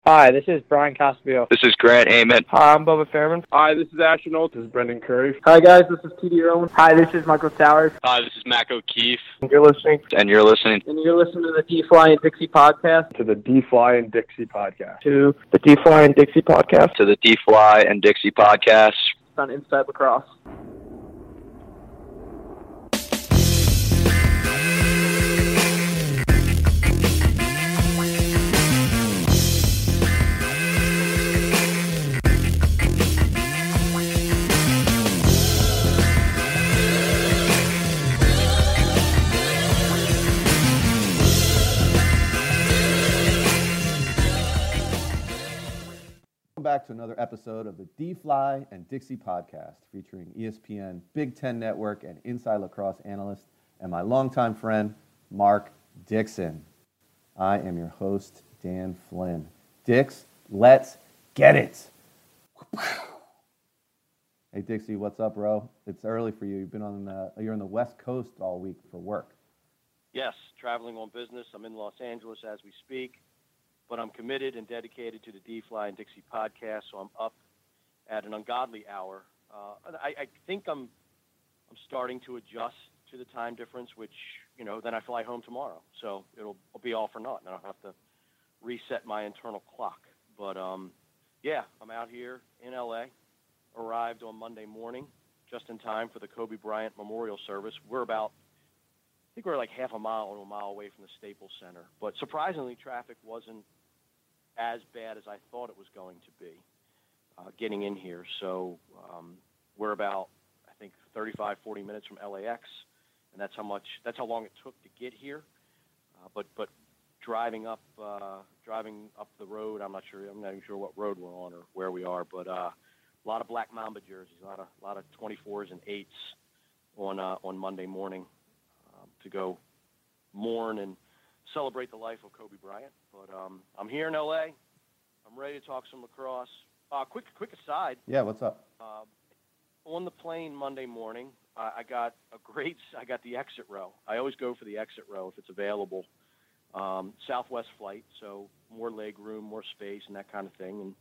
Hi, this is Brian Caspio. This is Grant Ament. Hi, I'm Bubba Fairman. Hi, this is Ashton Oates. This is Brendan Curry. Hi, guys. This is T.D. Rowan. Hi, this is Michael Towers. Hi, this is Mac O'Keefe. You're listening. And you're listening. And you're listening to the D-Fly and Dixie podcast. To the D-Fly and Dixie podcast. To the D-Fly and Dixie podcast. To the D-Fly and Dixie podcast. On Inside Lacrosse. Back to another episode of the D-Fly and Dixie podcast featuring ESPN Big Ten Network and Inside Lacrosse analyst and my longtime friend, Mark Dixon. I am your host, Dan Flynn. Dix, let's get it. Hey, Dixie, what's up, bro? It's early for you. You're on the West Coast all week for work. Yes, traveling on business. I'm in Los Angeles as we speak. But I'm committed and dedicated to the D-Fly and Dixie podcast, so I'm up at an ungodly hour. I think I'm starting to adjust to the time difference, which, then I fly home tomorrow. So it'll be all for naught, and I don't have to reset my internal clock. But, yeah, I'm out here in L.A., arrived on Monday morning, just in time for the Kobe Bryant Memorial Service. We're like half a mile to a mile away from the Staples Center. But surprisingly, traffic wasn't as bad as I thought it was going to be getting in here. So we're about, I think, 35, 40 minutes from LAX, and that's how long it took to get here. But driving up the road, I'm not even sure what road we're on or where we are, but a lot of Black Mamba jerseys, a lot of 24s and 8s on Monday morning to go mourn and celebrate the life of Kobe Bryant. But I'm here in L.A. I'm ready to talk some lacrosse. Quick aside. Yeah, what's up? On the plane Monday morning, I got the exit row. I always go for the exit row if it's available. Southwest flight, so more leg room, more space, and that kind of thing.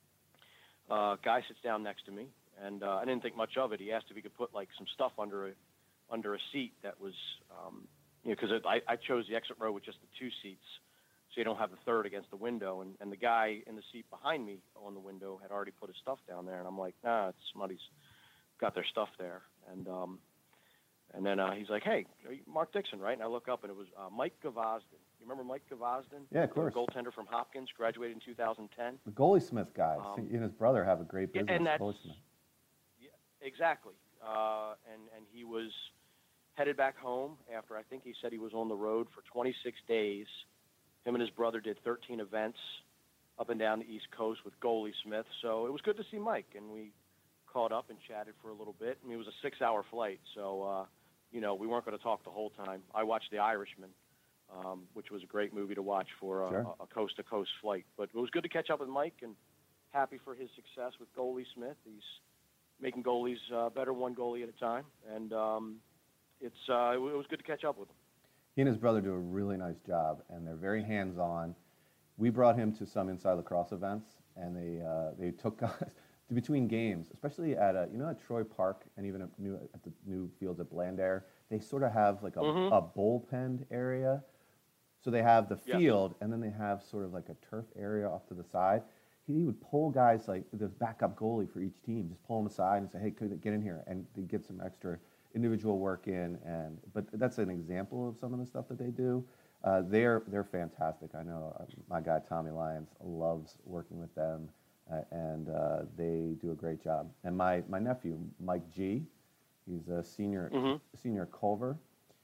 And guy sits down next to me, and I didn't think much of it. He asked if he could put like some stuff under a seat that was. Because I chose the exit row with just the two seats, so you don't have the third against the window. And the guy in the seat behind me on the window had already put his stuff down there. And I'm like, nah, somebody's got their stuff there. And then he's like, hey, are you Mark Dixon, right? And I look up, and it was Mike Gavosden. You remember Mike Gavosden? Yeah, of course. The goaltender from Hopkins, graduated in 2010. The Goalie Smith guy. He and his brother have a great business. And that's, Goalie Smith. Yeah, exactly. And he was headed back home after I think he said he was on the road for 26 days. Him and his brother did 13 events up and down the East Coast with Goalie Smith. So it was good to see Mike, and we caught up and chatted for a little bit. I mean, it was a 6-hour flight, so, we weren't going to talk the whole time. I watched The Irishman, which was a great movie to watch for a coast-to-coast flight. But it was good to catch up with Mike, and happy for his success with Goalie Smith. He's making goalies better one goalie at a time, and it was good to catch up with him. He and his brother do a really nice job, and they're very hands-on. We brought him to some Inside Lacrosse events, and they took guys between games, especially at at Troy Park and even at the new fields at Blandair. They sort of have like a bullpen area. So they have the field, and then they have sort of like a turf area off to the side. He would pull guys like the backup goalie for each team, just pull them aside and say, hey, get in here, and they get some extra individual work in, but that's an example of some of the stuff that they do. They're fantastic. I know my guy Tommy Lyons loves working with them, and they do a great job. And my nephew Mike G, he's a senior at Culver.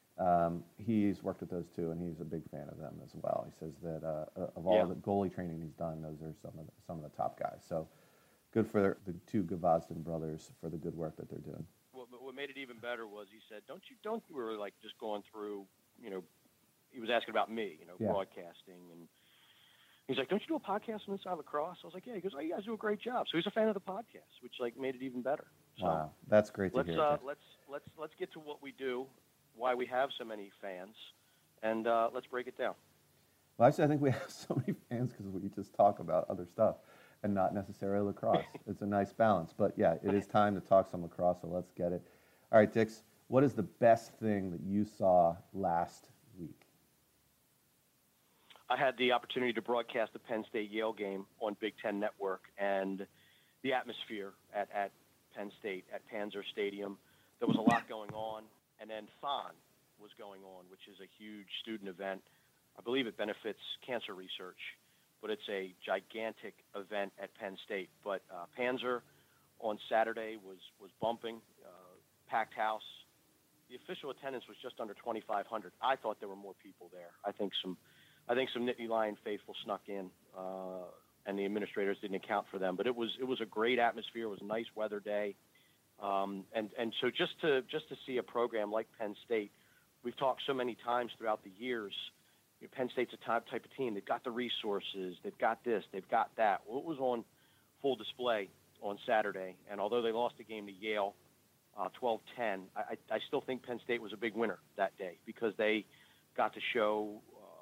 He's worked with those two, and he's a big fan of them as well. He says that of all the goalie training he's done, those are some of the top guys. So good for the two Gavosden brothers for the good work that they're doing. What made it even better was he said, don't you were like just going through, he was asking about me, broadcasting, and he's like, don't you do a podcast on Inside Lacrosse? I was like, yeah. He goes, oh, you guys do a great job. So he's a fan of the podcast, which like made it even better. So wow, that's great to hear. Let's get to what we do, why we have so many fans, and let's break it down. Well, actually, I think we have so many fans because we just talk about other stuff and not necessarily lacrosse. It's a nice balance. But yeah, it is time to talk some lacrosse, so let's get it. All right, Dix, what is the best thing that you saw last week? I had the opportunity to broadcast the Penn State-Yale game on Big Ten Network, and the atmosphere at Penn State, at Panzer Stadium, there was a lot going on. And then FON was going on, which is a huge student event. I believe it benefits cancer research, but it's a gigantic event at Penn State. But Panzer on Saturday was bumping, packed house. The official attendance was just under 2,500. I thought there were more people there. I think some Nittany Lion faithful snuck in, and the administrators didn't account for them. But it was a great atmosphere. It was a nice weather day, and so just to see a program like Penn State, we've talked so many times throughout the years. Penn State's a type of team. They've got the resources. They've got this. They've got that. Well, it was on full display on Saturday, and although they lost the game to Yale 12-10, I still think Penn State was a big winner that day because they got to show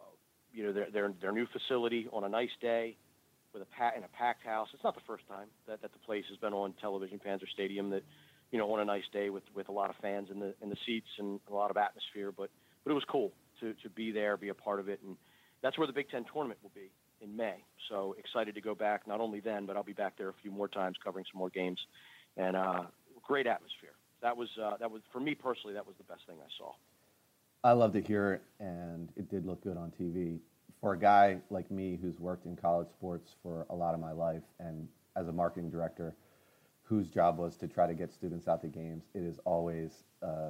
their new facility on a nice day with in a packed house. It's not the first time that the place has been on television, Panzer Stadium, that on a nice day with a lot of fans in the seats and a lot of atmosphere. But it was cool to be there, be a part of it, and that's where the Big Ten tournament will be in May. So excited to go back, not only then, but I'll be back there a few more times covering some more games, and great atmosphere. That was for me personally, that was the best thing I saw. I love to hear it, and it did look good on TV. For a guy like me who's worked in college sports for a lot of my life, and as a marketing director whose job was to try to get students out to games, it is always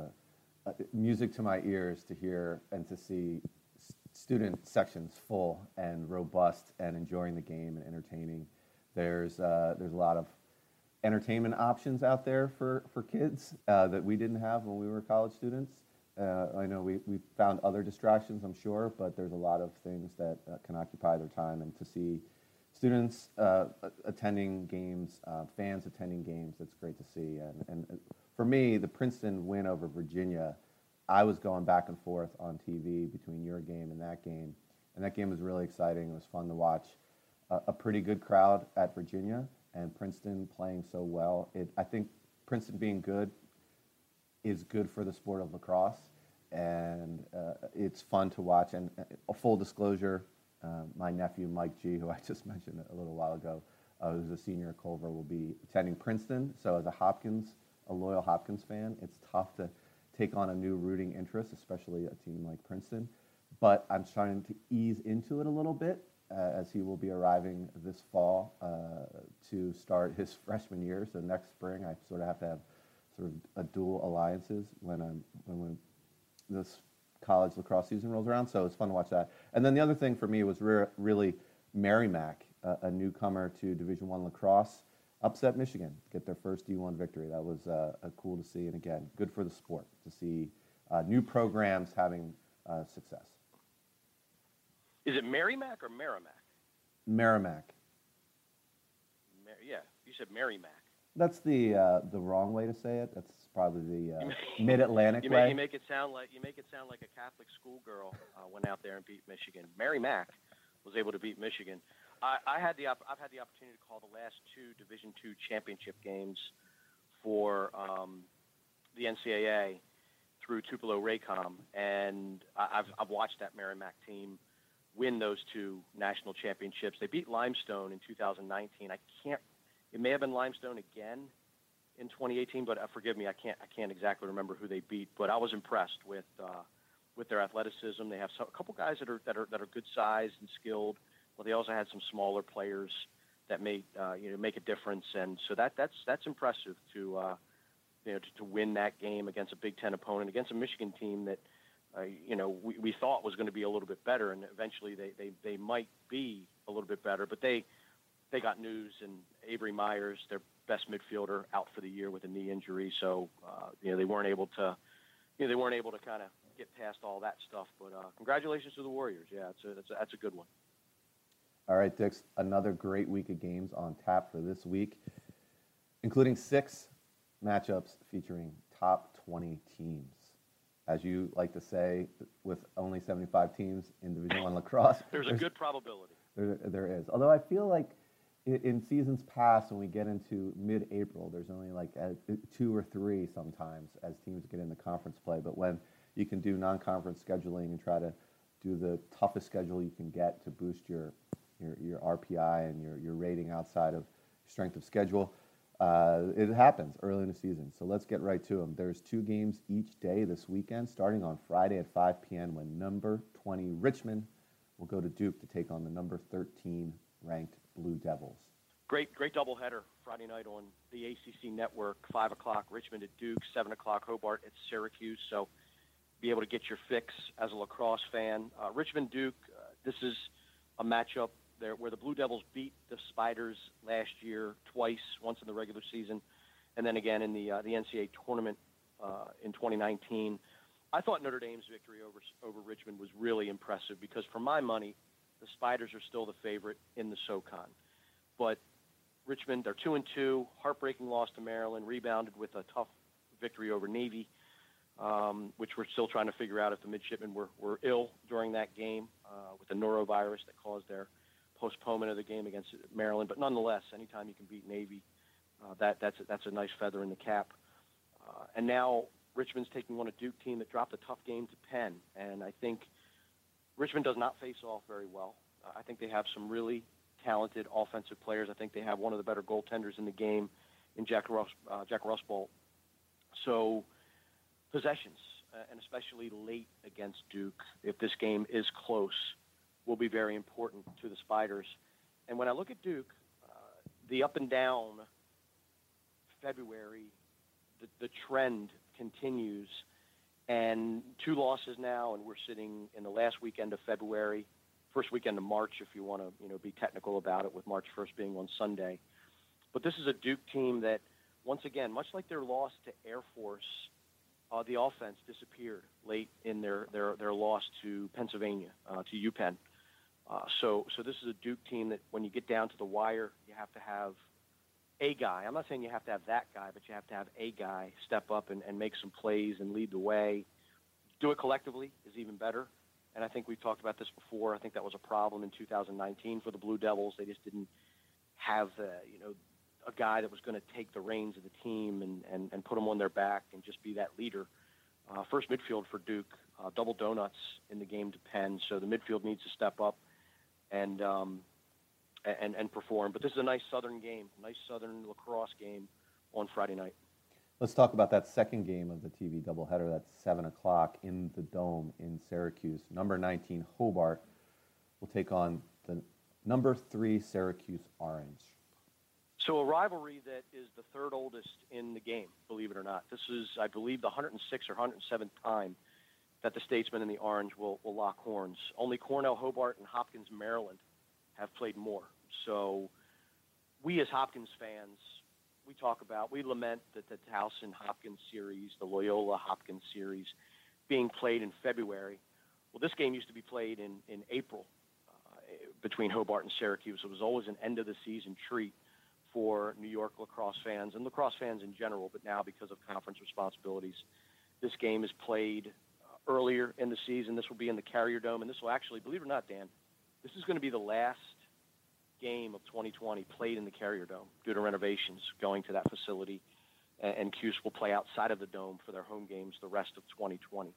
music to my ears to hear and to see student sections full and robust and enjoying the game and entertaining. There's a lot of entertainment options out there for kids that we didn't have when we were college students. I know we found other distractions, I'm sure, but there's a lot of things that can occupy their time. And to see students attending games, fans attending games, that's great to see. And for me, the Princeton win over Virginia, I was going back and forth on TV between your game and that game. And that game was really exciting. It was fun to watch. A pretty good crowd at Virginia, and Princeton playing so well. I think Princeton being good is good for the sport of lacrosse, and it's fun to watch. And a full disclosure, my nephew Mike G, who I just mentioned a little while ago, who's a senior at Culver, will be attending Princeton. So as a loyal Hopkins fan, it's tough to take on a new rooting interest, especially a team like Princeton. But I'm trying to ease into it a little bit as he will be arriving this fall to start his freshman year. So next spring, I sort of have to have sort of a dual alliances when this college lacrosse season rolls around. So it's fun to watch that. And then the other thing for me was really Merrimack, a newcomer to Division I lacrosse, upset Michigan, get their first D1 victory. That was cool to see. And again, good for the sport to see new programs having success. Is it Merrimack or Merrimack? Merrimack. Yeah, you said Merrimack. That's the wrong way to say it. That's probably the Mid-Atlantic way. You make it sound like a Catholic schoolgirl went out there and beat Michigan. Merrimack was able to beat Michigan. I've had the opportunity to call the last two Division II championship games for the NCAA through Tupelo Raycom, and I've watched that Merrimack team win those two national championships. They beat Limestone in 2019. It may have been Limestone again in 2018, but forgive me, I can't exactly remember who they beat. But I was impressed with their athleticism. They have a couple guys that are good sized and skilled. Well, they also had some smaller players that make a difference, and so that's impressive to win that game against a Big Ten opponent, against a Michigan team that we thought was going to be a little bit better, and eventually they might be a little bit better, but they got news, and Avery Myers, their best midfielder, out for the year with a knee injury, so they weren't able to kind of get past all that stuff. But congratulations to the Warriors. Yeah, that's a good one. All right, Dix, another great week of games on tap for this week, including 6 matchups featuring top 20 teams. as you like to say, with only 75 teams in Division I lacrosse. There's a good probability. There is. Although I feel like in seasons past, when we get into mid-April, there's only like 2 or 3 sometimes as teams get into conference play. But when you can do non-conference scheduling and try to do the toughest schedule you can get to boost your RPI and your rating outside of strength of schedule, it happens early in the season. So let's get right to them. There's 2 games each day this weekend, starting on Friday at 5 p.m. when number 20 Richmond will go to Duke to take on the number 13 ranked Blue Devils. Great doubleheader Friday night on the ACC network. 5 o'clock Richmond at Duke, 7 o'clock Hobart at Syracuse. So be able to get your fix as a lacrosse fan. Richmond Duke. This is a matchup there where the Blue Devils beat the Spiders last year twice, once in the regular season, and then again in the NCAA tournament in 2019. I thought Notre Dame's victory over Richmond was really impressive because, for my money, the Spiders are still the favorite in the SoCon. But Richmond, they're 2-2, heartbreaking loss to Maryland, rebounded with a tough victory over Navy, which we're still trying to figure out if the midshipmen were ill during that game with the norovirus that caused their postponement of the game against Maryland. But nonetheless, anytime you can beat Navy, that's a nice feather in the cap. And now Richmond's taking on a Duke team that dropped a tough game to Penn, and I think Richmond does not face off very well. I think they have some really talented offensive players. I think they have one of the better goaltenders in the game in Jack Rusbolt. So possessions, and especially late against Duke, if this game is close, will be very important to the Spiders. And when I look at Duke, the up and down February, the trend continues, and 2 losses now, and we're sitting in the last weekend of February, first weekend of March, if you want to be technical about it, with March 1st being on Sunday. But this is a Duke team that, once again, much like their loss to Air Force, the offense disappeared late in their loss to Pennsylvania, to UPenn. So this is a Duke team that, when you get down to the wire, you have to have a guy. I'm not saying you have to have that guy, but you have to have a guy step up and make some plays and lead the way. Do it collectively is even better. And I think we've talked about this before. I think that was a problem in 2019 for the Blue Devils. They just didn't have a guy that was going to take the reins of the team and put them on their back and just be that leader. First midfield for Duke, double donuts in the game to Penn. So the midfield needs to step up and perform. But this is a nice Southern game, nice Southern lacrosse game on Friday night. Let's talk about that second game of the TV doubleheader. That's 7 o'clock in the Dome in Syracuse. Number 19 Hobart will take on the number 3 Syracuse Orange. So a rivalry that is the third oldest in the game, believe it or not. This is, I believe, the 106th or 107th time that the Statesmen and the Orange will lock horns. Only Cornell, Hobart, and Hopkins, Maryland have played more. So we as Hopkins fans, we lament that the Towson-Hopkins series, the Loyola-Hopkins series, being played in February. Well, this game used to be played in April between Hobart and Syracuse. It was always an end-of-the-season treat for New York lacrosse fans and lacrosse fans in general, but now because of conference responsibilities, this game is played earlier in the season. This will be in the Carrier Dome, and this will actually, believe it or not, Dan, this is going to be the last game of 2020 played in the Carrier Dome due to renovations going to that facility, and Cuse will play outside of the Dome for their home games the rest of 2020.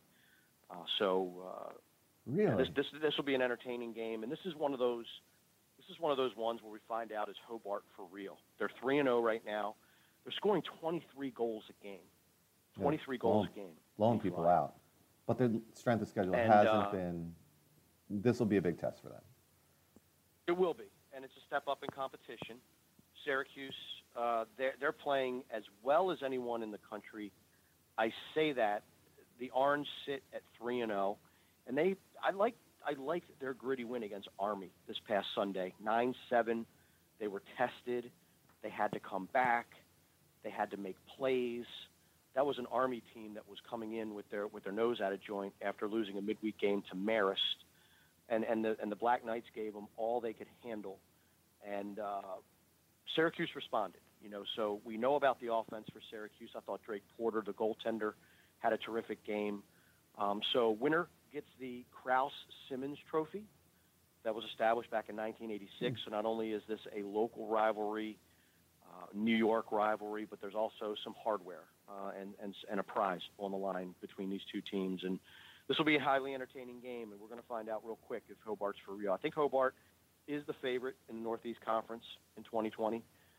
Really? This will be an entertaining game, and this is one of those ones where we find out is Hobart for real. They're 3-0 right now. They're scoring 23 goals a game. 23 goals a game. Blowing people out. But their strength of schedule hasn't been. This will be a big test for them. It will be, and it's a step up in competition. Syracuse, they're playing as well as anyone in the country. I say that the Orange sit at 3-0, and I like their gritty win against Army this past Sunday, 9-7. They were tested. They had to come back. They had to make plays. That was an Army team that was coming in with their nose out of joint after losing a midweek game to Marist, and the Black Knights gave them all they could handle, and Syracuse responded. So we know about the offense for Syracuse. I thought Drake Porter, the goaltender, had a terrific game. So winner gets the Krause-Simmons Trophy that was established back in 1986. So not only is this a local rivalry, New York rivalry, but there's also some hardware and a prize on the line between these two teams. And this will be a highly entertaining game, and we're going to find out real quick if Hobart's for real. I think Hobart is the favorite in the Northeast Conference in 2020.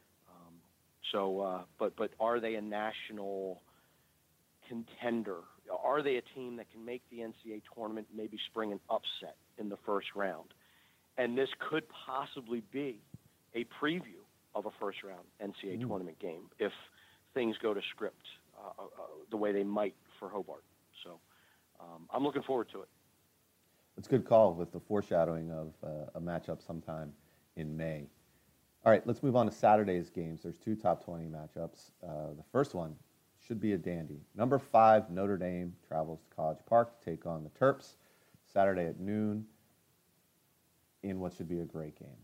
But are they a national contender? Are they a team that can make the NCAA tournament, maybe spring an upset in the first round? And this could possibly be a preview of a first-round NCAA tournament game if things go to script the way they might for Hobart. So I'm looking forward to it. It's a good call with the foreshadowing of a matchup sometime in May. All right, let's move on to Saturday's games. There's two top 20 matchups. The first one should be a dandy. Number 5, Notre Dame travels to College Park to take on the Terps Saturday at noon in what should be a great game.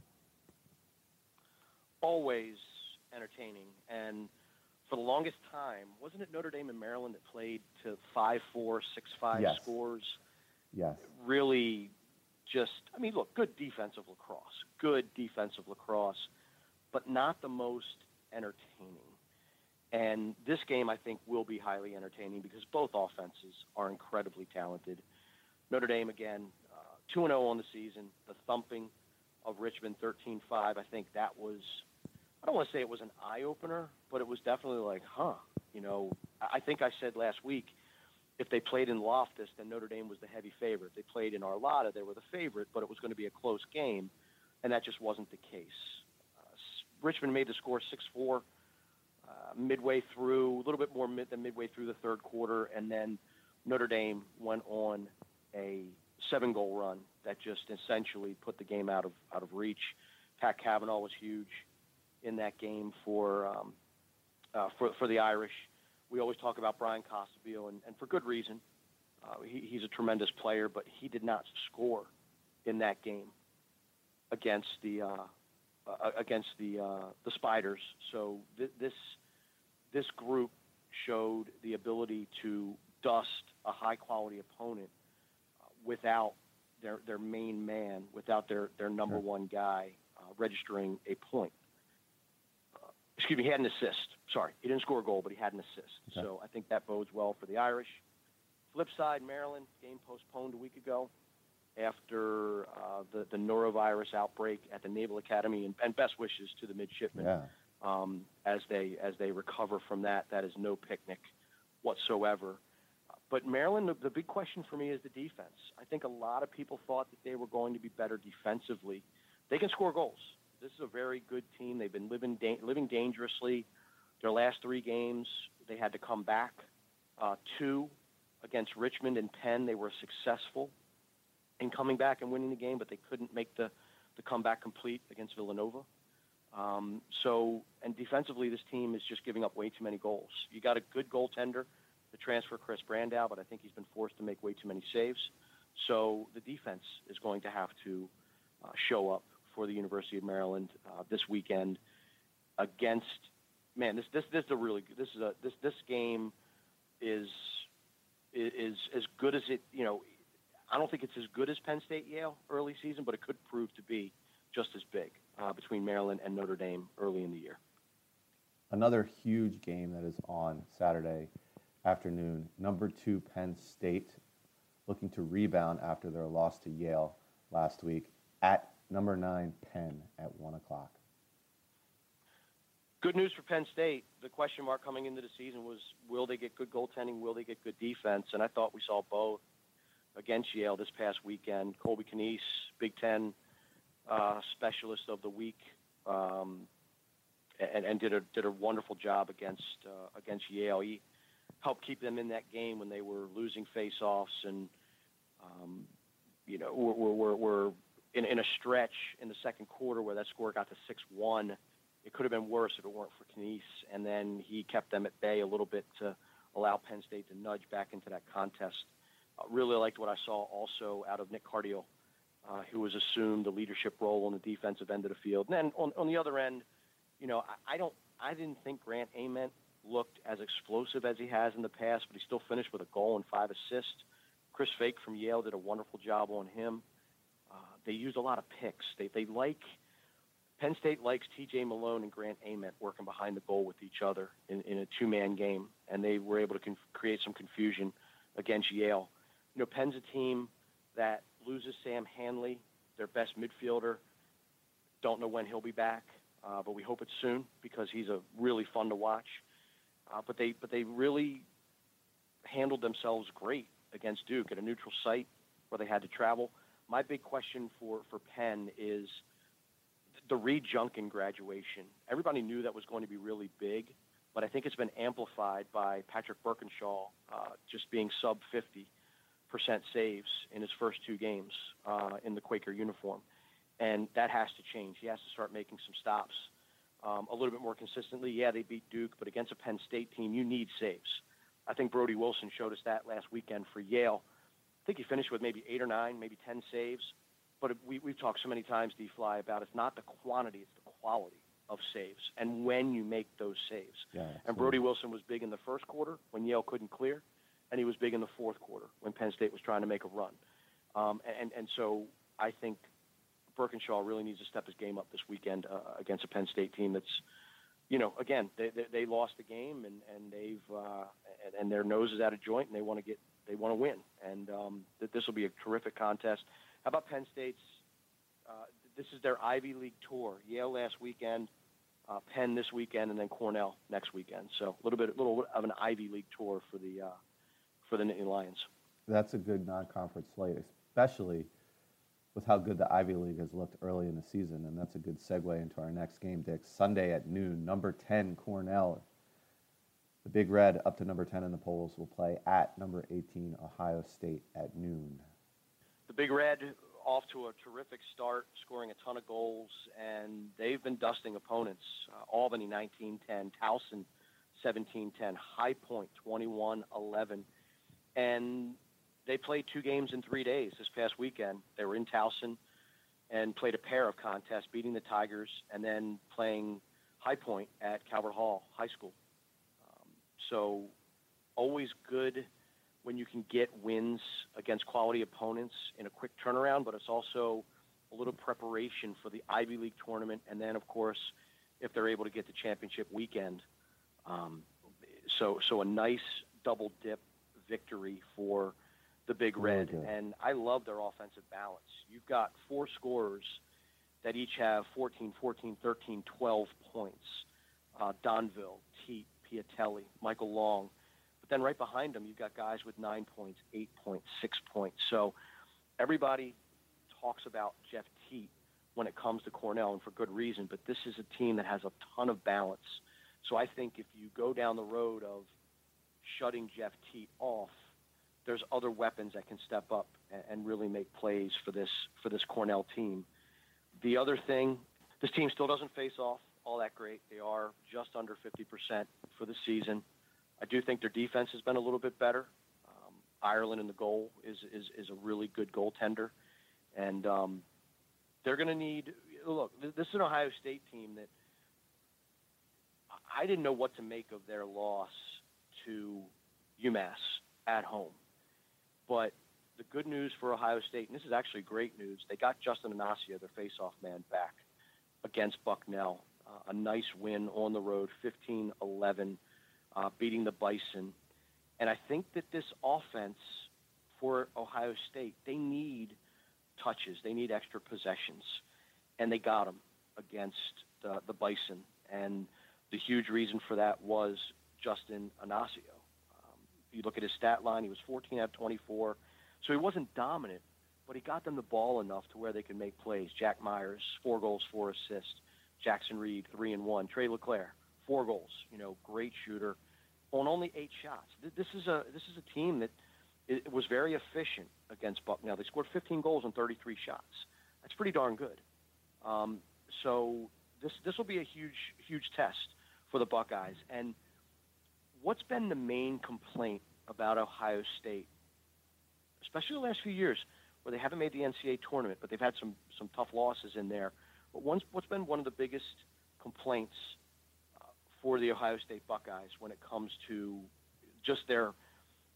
Always entertaining. And for the longest time, wasn't it Notre Dame and Maryland that played to 5-4, 6-5 Yes. scores? Yes. Really just, I mean, look, good defensive lacrosse, but not the most entertaining. And this game, I think, will be highly entertaining because both offenses are incredibly talented. Notre Dame, again, 2-0 on the season. The thumping of Richmond, 13-5. I think that was, I don't want to say it was an eye-opener, but it was definitely like, You know, I think I said last week, if they played in Loftus, then Notre Dame was the heavy favorite. They played in Arlada, they were the favorite, but it was going to be a close game, and that just wasn't the case. Richmond made the score 6-4 midway through, a little bit more than midway through the third quarter, and then Notre Dame went on a 7-goal run that just essentially put the game out of reach. Pat Cavanaugh was huge in that game for the Irish. We always talk about Brian Costabile, and for good reason. He's a tremendous player, but he did not score in that game against the Spiders. So this group showed the ability to dust a high-quality opponent without their main man, without their number one guy registering a point. Excuse me, he had an assist. Sorry, he didn't score a goal, but he had an assist. Okay. So I think that bodes well for the Irish. Flip side, Maryland, game postponed a week ago after the norovirus outbreak at the Naval Academy, and best wishes to the midshipmen as they recover from that. That is no picnic whatsoever. But Maryland, the big question for me is the defense. I think a lot of people thought that they were going to be better defensively. They can score goals. This is a very good team. They've been living dangerously. Their last 3 games, they had to come back. 2 against Richmond and Penn, they were successful in coming back and winning the game, but they couldn't make the comeback complete against Villanova. And defensively, this team is just giving up way too many goals. You got a good goaltender, the transfer Chris Brandow, but I think he's been forced to make way too many saves. So the defense is going to have to show up for the University of Maryland this weekend against. Man, this game is as good as it. You know, I don't think it's as good as Penn State Yale early season, but it could prove to be just as big between Maryland and Notre Dame early in the year. Another huge game that is on Saturday afternoon. Number 2 Penn State looking to rebound after their loss to Yale last week at number 9 Penn at 1 o'clock. Good news for Penn State. The question mark coming into the season was, will they get good goaltending? Will they get good defense? And I thought we saw both against Yale this past weekend. Colby Knies, Big Ten Specialist of the Week, and did a wonderful job against Yale. He helped keep them in that game when they were losing face-offs, and were in a stretch in the second quarter where that score got to 6-1. It could have been worse if it weren't for Knies, and then he kept them at bay a little bit to allow Penn State to nudge back into that contest. Really liked what I saw also out of Nick Cardio, who has assumed the leadership role on the defensive end of the field. And then on the other end, I didn't think Grant Ament looked as explosive as he has in the past, but he still finished with a goal and 5 assists. Chris Fake from Yale did a wonderful job on him. They used a lot of picks. Penn State likes T.J. Malone and Grant Ament working behind the goal with each other in a two-man game, and they were able to create some confusion against Yale. Penn's a team that loses Sam Hanley, their best midfielder. Don't know when he'll be back, but we hope it's soon because he's a really fun to watch. But they really handled themselves great against Duke at a neutral site where they had to travel. My big question for Penn is the Reed Junkin graduation. Everybody knew that was going to be really big, but I think it's been amplified by Patrick Birkinshaw just being sub 50% saves in his first two games in the Quaker uniform. And that has to change. He has to start making some stops a little bit more consistently. Yeah, they beat Duke, but against a Penn State team, you need saves. I think Brody Wilson showed us that last weekend for Yale. I think he finished with maybe 8 or 9, maybe 10 saves. But we've talked so many times, D-Fly, about it's not the quantity, it's the quality of saves and when you make those saves. Yeah, and Brody Wilson was big in the first quarter when Yale couldn't clear, and he was big in the fourth quarter when Penn State was trying to make a run. And so I think Birkinshaw really needs to step his game up this weekend against a Penn State team that's, again, they lost the game and they've and their nose is out of joint and they want to win. And this will be a terrific contest. How about Penn State's? This is their Ivy League tour. Yale last weekend, Penn this weekend, and then Cornell next weekend. So a little of an Ivy League tour for the Nittany Lions. That's a good non-conference slate, especially with how good the Ivy League has looked early in the season, and that's a good segue into our next game, Dick. Sunday at noon, number 10 Cornell. The Big Red, up to number 10 in the polls, will play at number 18 Ohio State at noon. The Big Red off to a terrific start, scoring a ton of goals, and they've been dusting opponents. Albany 19-10, Towson 17-10, High Point 21-11, and they played 2 games in 3 days this past weekend. They were in Towson and played a pair of contests, beating the Tigers and then playing High Point at Calvert Hall High School. So always good when you can get wins against quality opponents in a quick turnaround, but it's also a little preparation for the Ivy League tournament. And then, of course, if they're able to get to championship weekend. So a nice double dip victory for the Big Red. Really good. And I love their offensive balance. You've got 4 scorers that each have 14, 14, 13, 12 points. Donville, Teat, Piatelli, Michael Long. But then right behind them, you've got guys with 9 points, 8 points, 6 points. So everybody talks about Jeff Teat when it comes to Cornell, and for good reason, but this is a team that has a ton of balance. So I think if you go down the road of shutting Jeff Teat off, there's other weapons that can step up and really make plays for this Cornell team. The other thing, this team still doesn't face off all that great. They are just under 50% for the season. I do think their defense has been a little bit better. Ireland in the goal is a really good goaltender. And they're going to need – look, this is an Ohio State team that I didn't know what to make of their loss to UMass at home. But the good news for Ohio State, and this is actually great news, they got Justin Anasio, their face-off man, back against Bucknell. A nice win on the road, 15-11, beating the Bison. And I think that this offense for Ohio State, they need touches. They need extra possessions. And they got them against the Bison. And the huge reason for that was Justin Anasio. You look at his stat line, he was 14 out of 24. So he wasn't dominant, but he got them the ball enough to where they could make plays. Jack Myers, 4 goals, 4 assists. Jackson Reed, 3-1. Trey LeClaire, 4 goals. Great shooter on only 8 shots. This is a team that was very efficient against Bucknell. They scored 15 goals on 33 shots. That's pretty darn good. So this will be a huge test for the Buckeyes. And what's been the main complaint about Ohio State, especially the last few years, where they haven't made the NCAA tournament, but they've had some tough losses in there. But what's been one of the biggest complaints for the Ohio State Buckeyes when it comes to just their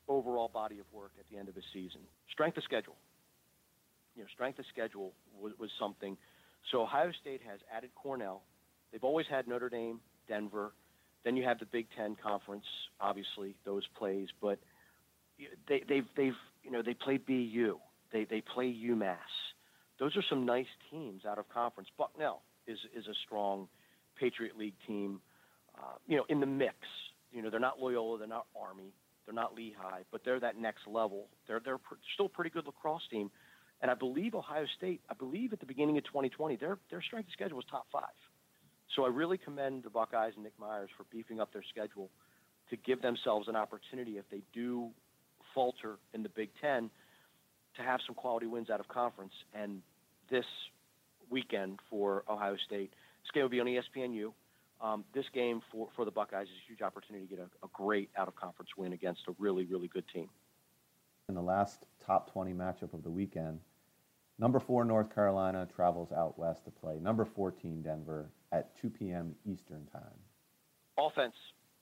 overall body of work at the end of the season. Strength of schedule. Strength of schedule was something. So Ohio State has added Cornell. They've always had Notre Dame, Denver. Then you have the Big Ten Conference, obviously, those plays. But they play BU. They play UMass. Those are some nice teams out of conference. Bucknell is a strong Patriot League team, in the mix. They're not Loyola, they're not Army, they're not Lehigh, but they're that next level. They're still a pretty good lacrosse team. And I believe Ohio State, at the beginning of 2020, their strength of schedule was top 5. So I really commend the Buckeyes and Nick Myers for beefing up their schedule to give themselves an opportunity, if they do falter in the Big Ten, to have some quality wins out of conference. And this weekend for Ohio State, this game will be on ESPNU. This game for the Buckeyes is a huge opportunity to get a great out-of-conference win against a really, really good team. In the last top 20 matchup of the weekend, number 4 North Carolina travels out west to play number 14 Denver at 2 p.m. Eastern time. Offense.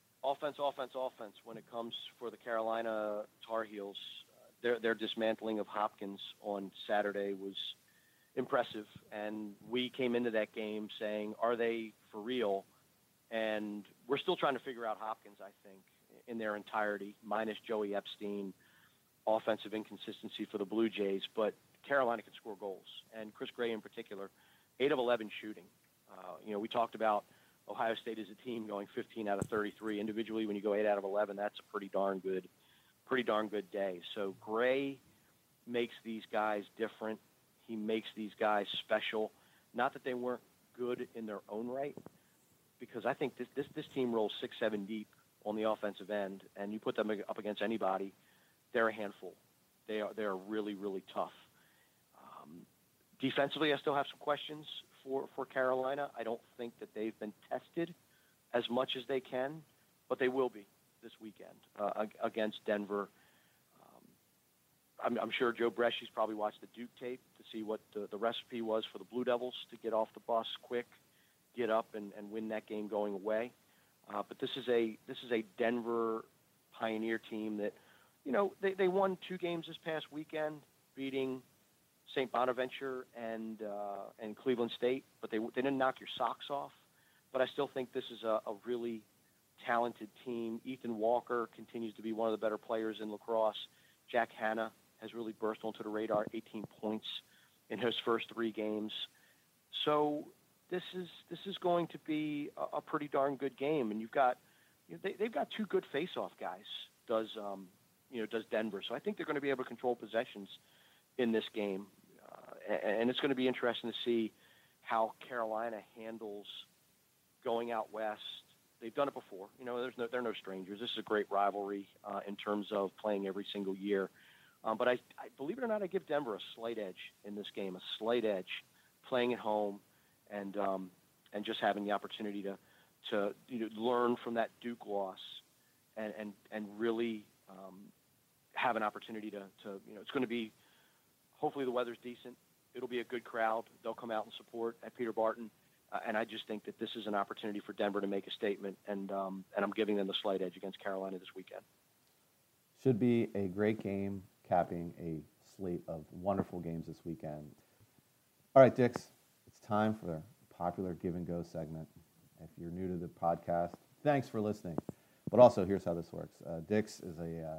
When it comes for the Carolina Tar Heels, their dismantling of Hopkins on Saturday was impressive, and we came into that game saying, are they for real? And we're still trying to figure out Hopkins, I think, in their entirety, minus Joey Epstein, offensive inconsistency for the Blue Jays, but Carolina can score goals. And Chris Gray in particular, 8 of 11 shooting. We talked about Ohio State as a team going 15 out of 33. Individually, when you go 8 out of 11, that's a pretty darn good day. So Gray makes these guys different. He makes these guys special. Not that they weren't good in their own right, because I think this team rolls 6-7 deep on the offensive end, and you put them up against anybody, they're a handful. They are really, really tough. Defensively, I still have some questions for Carolina. I don't think that they've been tested as much as they can, but they will be this weekend against Denver. I'm sure Joe Bresci's probably watched the Duke tape to see what the recipe was for the Blue Devils to get off the bus quick, get up and win that game going away. But this is a Denver Pioneer team that, they won 2 games this past weekend, beating St. Bonaventure and Cleveland State, but they didn't knock your socks off. But I still think this is a really talented team. Ethan Walker continues to be one of the better players in lacrosse. Jack Hanna has really burst onto the radar, 18 points in his first 3 games. So this is going to be a pretty darn good game. And they've got 2 good face-off guys. Does Denver? So I think they're going to be able to control possessions in this game, and it's going to be interesting to see how Carolina handles going out west. They've done it before. They're no strangers. This is a great rivalry in terms of playing every single year. But I believe it or not, I give Denver a slight edge in this game, a slight edge, playing at home and just having the opportunity to learn from that Duke loss and really have an opportunity to it's going to be, hopefully the weather's decent. It'll be a good crowd. They'll come out and support at Peter Barton. And I just think that this is an opportunity for Denver to make a statement, and I'm giving them the slight edge against Carolina this weekend. Should be a great game, capping a slate of wonderful games this weekend. All right, Dix, it's time for the popular Give and Go segment. If you're new to the podcast, thanks for listening. But also, here's how this works. Dix is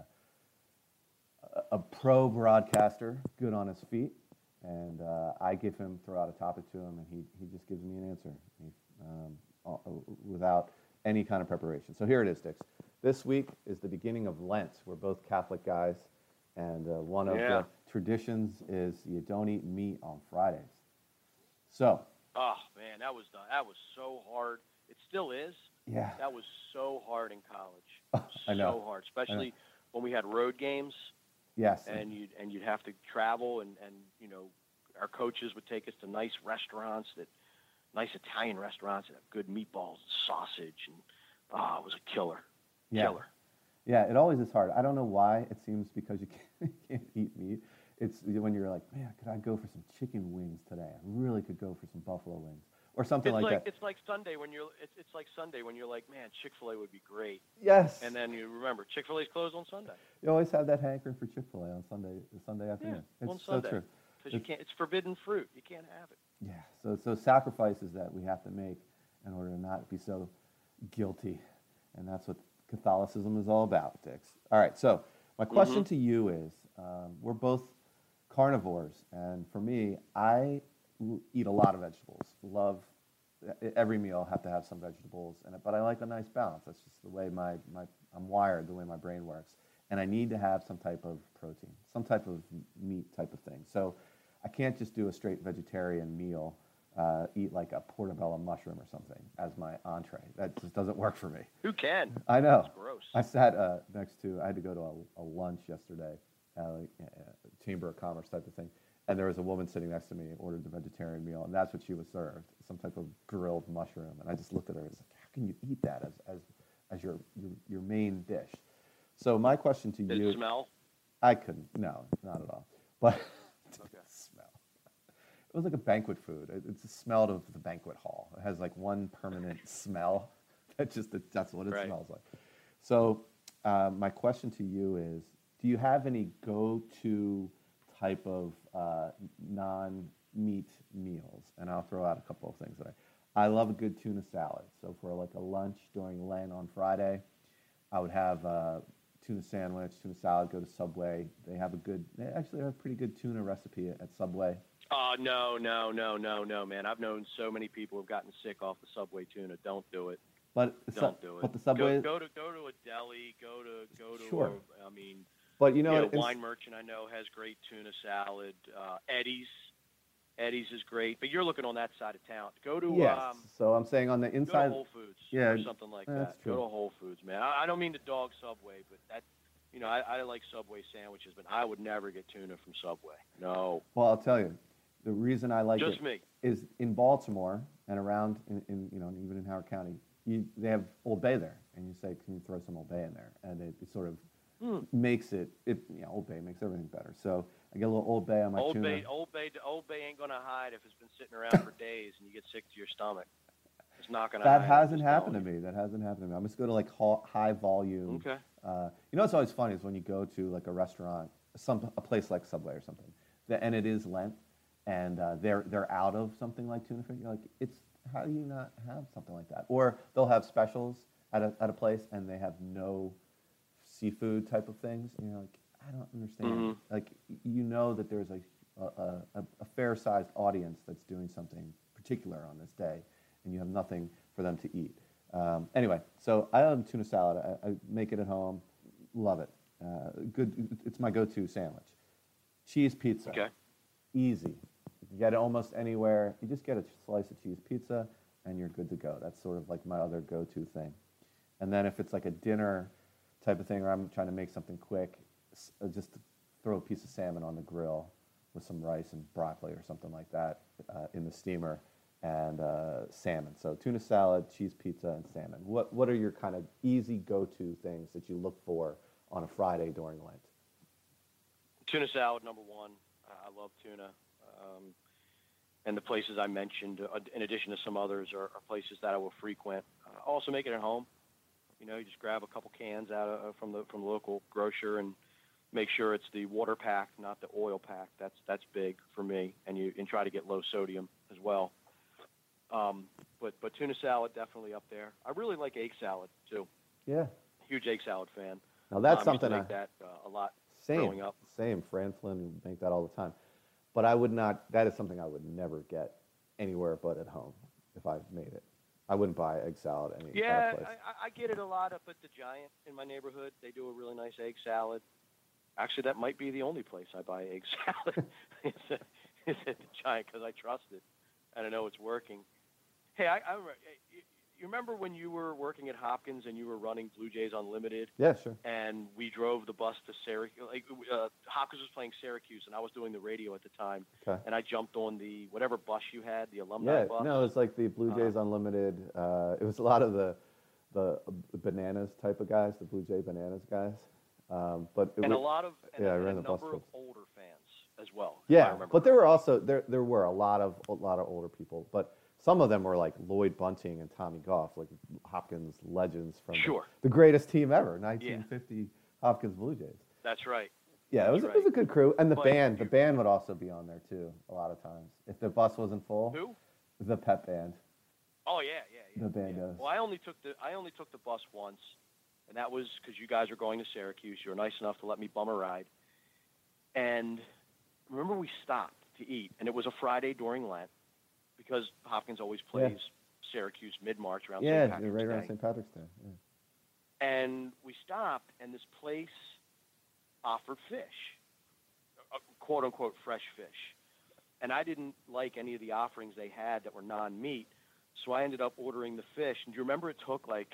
a pro broadcaster, good on his feet. And I throw out a topic to him, and he just gives me an answer without any kind of preparation. So here it is, Dix. This week is the beginning of Lent. We're both Catholic guys, and one of the traditions is you don't eat meat on Fridays. So. Oh man, that was so hard. It still is. Yeah. That was so hard in college. I know. So hard, especially when we had road games. Yes. And you'd have to travel, and our coaches would take us to nice Italian restaurants that have good meatballs and sausage, and it was a killer. Yeah. Killer. Yeah, it always is hard. I don't know why. It seems because you can't eat meat. It's when you're like, man, could I go for some chicken wings today? I really could go for some buffalo wings. or something like that. It's like Sunday when you're it's like Sunday when you're like, man, Chick-fil-A would be great, Yes. and then you remember Chick-fil-A's closed on Sunday. You always have that hankering for Chick-fil-A on Sunday afternoon. Yeah, on It's so Sunday. true. Because you can't. It's forbidden fruit. You can't have it. Yeah. So sacrifices that we have to make in order to not be so guilty, and that's what Catholicism is all about, Dix. All right. So my question to you is, we're both carnivores, and for me, I eat a lot of vegetables. Love every meal. Have to have some vegetables, but I like a nice balance. That's just the way I'm wired, the way my brain works, and I need to have some type of protein, some type of meat type of thing. So I can't just do a straight vegetarian meal, eat like a portobello mushroom or something as my entree. That just doesn't work for me. Who can? I know. That's gross. I sat next to, I had to go to a lunch yesterday, Chamber of Commerce type of thing, and there was a woman sitting next to me and ordered the vegetarian meal, and that's what she was served, some type of grilled mushroom. And I just looked at her and was like, how can you eat that as your main dish? So my question to Did you... it smell? I couldn't. No, not at all. But Okay. smell. It was like a banquet food. It's the smell of the banquet hall. It has like one permanent smell. That's what it Right. smells like. So my question to you is, do you have any go-to type of non-meat meals? And I'll throw out a couple of things that I love a good tuna salad. So for like a lunch during Lent on Friday, I would have tuna sandwich, tuna salad, go to Subway. They actually have a pretty good tuna recipe at Subway. Oh, no, man. I've known so many people who've gotten sick off the Subway tuna. Don't do it. But Don't do it. But the Subway... Go to a deli. Go to. Sure. I mean, But Wine Merchant I know has great tuna salad. Eddie's is great. But you're looking on that side of town. Go to yes. So I'm saying on the go inside... to Whole Foods or something like that. That's true. Go to Whole Foods, man. I don't mean to dog Subway, but I like Subway sandwiches, but I would never get tuna from Subway. No. Well, I'll tell you, the reason I like Just it me. is in Baltimore and around, in even in Howard County, they have Old Bay there, and you say, can you throw some Old Bay in there? And it sort of makes Old Bay makes everything better. So I get a little Old Bay on my tuna. Old Bay ain't gonna hide if it's been sitting around for days and you get sick to your stomach. It's not gonna hide. That hasn't happened to me. I'm just go to like high volume. Okay. What's always funny is when you go to like a restaurant, a place like Subway or something, and it is Lent, and they're out of something like tuna fish. You're like, how do you not have something like that? Or they'll have specials at a place and they have no seafood type of things, and you're like, I don't understand. Mm-hmm. Like, that there's a fair-sized audience that's doing something particular on this day, and you have nothing for them to eat. Anyway, so I love tuna salad. I make it at home. Love it. Good. It's my go-to sandwich. Cheese pizza. Okay. Easy. You can get it almost anywhere. You just get a slice of cheese pizza, and you're good to go. That's sort of like my other go-to thing. And then if it's like a dinner type of thing, or I'm trying to make something quick, just throw a piece of salmon on the grill with some rice and broccoli or something like that in the steamer, and salmon. So tuna salad, cheese pizza, and salmon. What are your kind of easy go-to things that you look for on a Friday during Lent? Tuna salad, number one. I love tuna. And the places I mentioned, in addition to some others, are places that I will frequent. Also make it at home. You just grab a couple cans from the local grocer and make sure it's the water pack, not the oil pack. That's big for me, and try to get low sodium as well. But tuna salad definitely up there. I really like egg salad too. Yeah. Huge egg salad fan. Now that's Used to something make that a lot same. growing up. Same. Fran Flynn would make that all the time. But I would not. That is something I would never get anywhere but at home if I made it. I wouldn't buy egg salad any other place. I get it a lot up at the Giant in my neighborhood. They do a really nice egg salad. Actually, that might be the only place I buy egg salad. It's at the Giant because I trust it and I know it's working. Hey, you remember when you were working at Hopkins and you were running Blue Jays Unlimited? Yeah, sure. And we drove the bus to Syracuse. Hopkins was playing Syracuse, and I was doing the radio at the time. Okay. And I jumped on the whatever bus you had, the alumni bus. No, it's like the Blue Jays Unlimited. It was a lot of the bananas type of guys, the Blue Jay bananas guys. But a lot of I ran the bus number of trips. older fans as well. Yeah, but there were also there were a lot of older people. But Some of them were like Lloyd Bunting and Tommy Goff, like Hopkins legends from Sure. the greatest team ever, 1950 Hopkins Blue Jays. That's right. Yeah, it was That's a good crew, and the But band. The you- band would also be on there too. A lot of times, if the bus wasn't full, Who? the pep band. Oh yeah. The bandos. Well, I only took the bus once, and that was because you guys are going to Syracuse. You were nice enough to let me bum a ride. And remember, we stopped to eat, and it was a Friday during Lent because Hopkins always plays Syracuse mid-March around Yeah, St. Patrick's right around Day. St. Patrick's Day. Yeah. And we stopped, and this place offered fish, quote-unquote fresh fish. And I didn't like any of the offerings they had that were non-meat, so I ended up ordering the fish. And do you remember it took like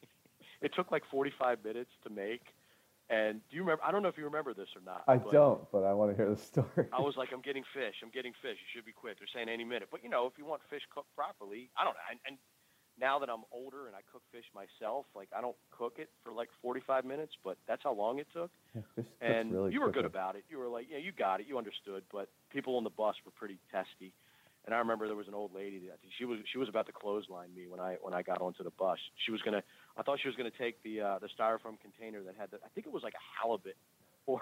45 minutes to make? And do you remember? I don't know if you remember this or not. I but don't, but I want to hear the story. I was like, I'm getting fish. You should be quick. They're saying any minute. But, you know, if you want fish cooked properly, I don't know. And now that I'm older and I cook fish myself, like I don't cook it for like 45 minutes, but that's how long it took. Yeah, fish cooks And really you were good quickly. about it. You were like, yeah, you got it. You understood. But people on the bus were pretty testy. And I remember there was an old lady that she was about to clothesline me when I got onto the bus. I thought she was gonna take the styrofoam container that had I think it was like a halibut or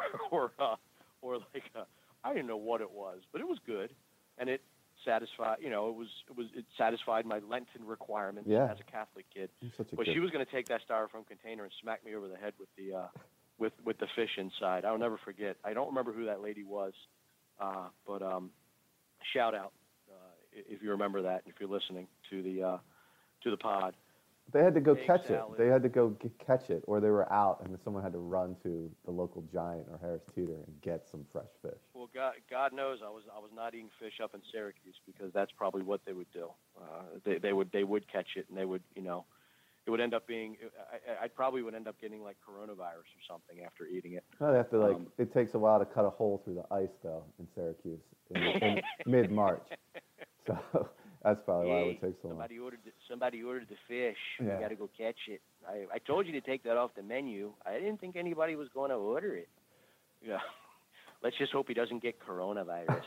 like I didn't know what it was, but it was good, and it satisfied it satisfied my Lenten requirements as a Catholic kid. You're such a But kid. she was gonna take that styrofoam container and smack me over the head with the with the fish inside. I'll never forget. I don't remember who that lady was, but shout out. If you remember that, if you're listening to the pod. They had to go Egg catch salad. it. They had to go catch it, or they were out, and then someone had to run to the local Giant or Harris Teeter and get some fresh fish. Well, God knows I was not eating fish up in Syracuse because that's probably what they would do. They would catch it, and they would it would end up being I probably would end up getting like coronavirus or something after eating it. No, they have to it takes a while to cut a hole through the ice though in Syracuse in mid-March. So that's probably why it would take so long. Somebody ordered the fish. Yeah. We got to go catch it. I told you to take that off the menu. I didn't think anybody was going to order it. Yeah. Let's just hope he doesn't get coronavirus.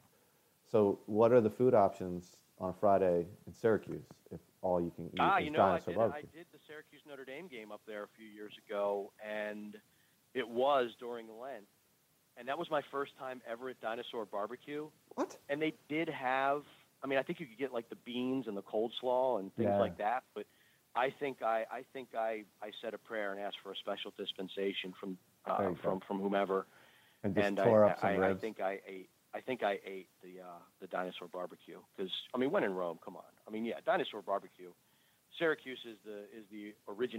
So what are the food options on a Friday in Syracuse if all you can eat is I dinosaur barbecue? did the Syracuse Notre Dame game up there a few years ago, and it was during Lent. And that was my first time ever at Dinosaur Barbecue. What? And they did have, I mean, I think you could get like the beans and the coleslaw and things Yeah. like that. But I think I said a prayer and asked for a special dispensation from There you go. from whomever. And just And tore up some I ribs? think I ate the Dinosaur Barbecue because I mean, when in Rome, come on. I mean, yeah, Dinosaur Barbecue. Syracuse is the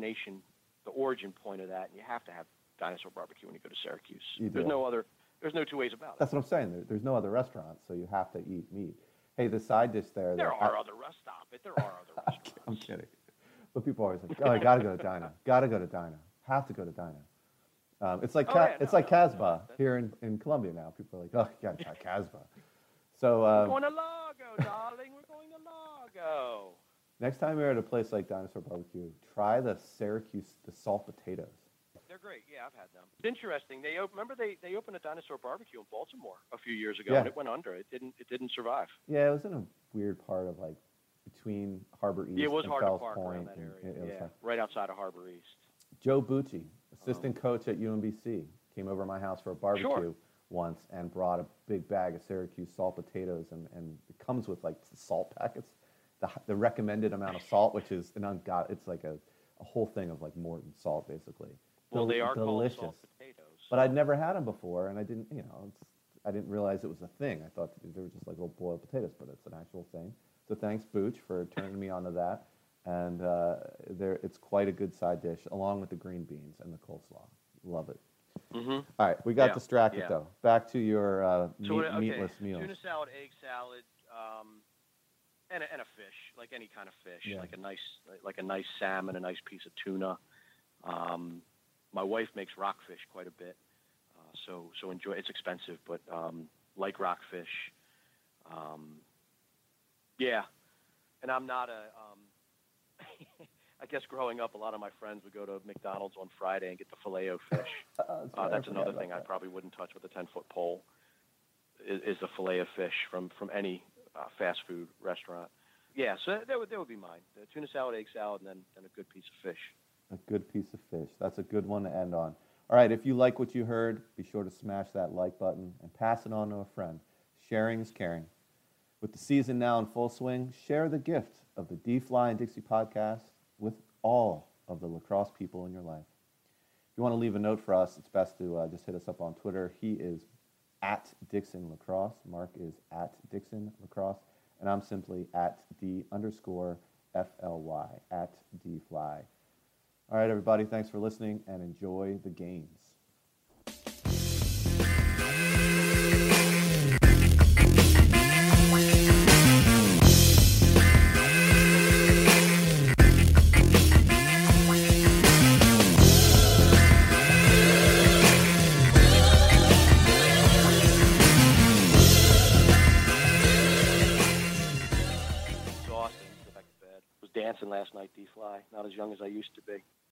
origin point of that, and you have to have Dinosaur Barbecue when you go to Syracuse. You do. There's no two ways about it. That's what I'm saying. There's no other restaurants, so you have to eat meat. Hey, the side dish there. There that are other restaurants. Stop it. There are other restaurants. I'm kidding. But people are always like, oh, I gotta go to Dinah. Gotta go to Dinah. Have to go to Dinah. It's like it's like Casbah here in Columbia now. People are like, oh, you gotta try Casbah. So We're going to Largo, darling. We're going to Largo. next time you're at a place like Dinosaur Barbecue, try the salt potatoes. They're great. Yeah, I've had them. It's interesting. They opened a Dinosaur Barbecue in Baltimore a few years ago, Yeah. and it went under. It didn't survive. Yeah, it was in a weird part of like between Harbor East Yeah, it was and hard to Fells park Point. around that and area. it was Yeah, hard. right outside of Harbor East. Joe Bucci, assistant coach at UMBC, came over to my house for a barbecue Sure. once and brought a big bag of Syracuse salt potatoes, and it comes with like salt packets, the recommended amount of salt, which is it's like a whole thing of like Morton salt basically. Well, they are delicious. called salt potatoes. But I'd never had them before, and I didn't realize it was a thing. I thought they were just like little boiled potatoes, but it's an actual thing. So thanks, Booch, for turning me onto that. And it's quite a good side dish, along with the green beans and the coleslaw. Love it. Mm-hmm. All right, we got Yeah, distracted yeah. though. Back to your meatless okay. meals. Tuna salad, egg salad, and a fish, like any kind of fish, Yeah. like a nice salmon, a nice piece of tuna. My wife makes rockfish quite a bit, so enjoy. It's expensive, but like rockfish. Yeah, and I'm not a. I guess growing up, a lot of my friends would go to McDonald's on Friday and get the Filet-O-Fish. That's another thing I probably wouldn't touch with a 10-foot pole. Is the Filet-O-Fish from any fast food restaurant. yeah, so that would be mine. The tuna salad, egg salad, and then a good piece of fish. A good piece of fish. That's a good one to end on. All right, if you like what you heard, be sure to smash that like button and pass it on to a friend. Sharing is caring. With the season now in full swing, share the gift of the D-Fly and Dixie podcast with all of the lacrosse people in your life. If you want to leave a note for us, it's best to just hit us up on Twitter. He is at Dixon Lacrosse. Mark is at Dixon Lacrosse. And I'm simply at D_FLY, at D-Fly. All right, everybody, thanks for listening and enjoy the games. Exhausting. Go back to bed. Was dancing last night, D-Fly. Not as young as I used to be.